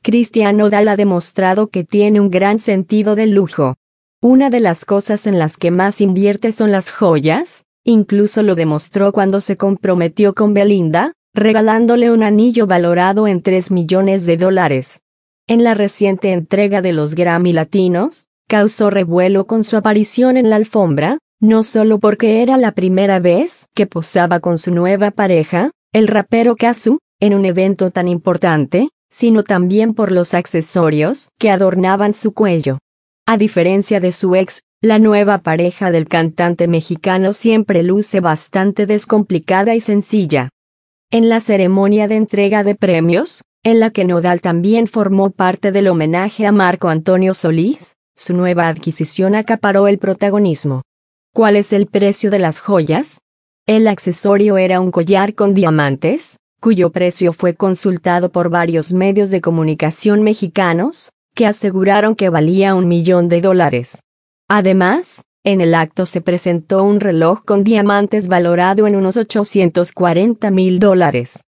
Cristian Nodal ha demostrado que tiene un gran sentido del lujo. Una de las cosas en las que más invierte son las joyas, incluso lo demostró cuando se comprometió con Belinda, regalándole un anillo valorado en $3 millones. En la reciente entrega de los Grammy Latinos, causó revuelo con su aparición en la alfombra, no solo porque era la primera vez que posaba con su nueva pareja, el rapero Cazzu, en un evento tan importante, sino también por los accesorios que adornaban su cuello. A diferencia de su ex, la nueva pareja del cantante mexicano siempre luce bastante descomplicada y sencilla. En la ceremonia de entrega de premios, en la que Nodal también formó parte del homenaje a Marco Antonio Solís, su nueva adquisición acaparó el protagonismo. ¿Cuál es el precio de las joyas? El accesorio era un collar con diamantes, cuyo precio fue consultado por varios medios de comunicación mexicanos, que aseguraron que valía $1 millón. Además, en el acto se presentó un reloj con diamantes valorado en unos $840,000.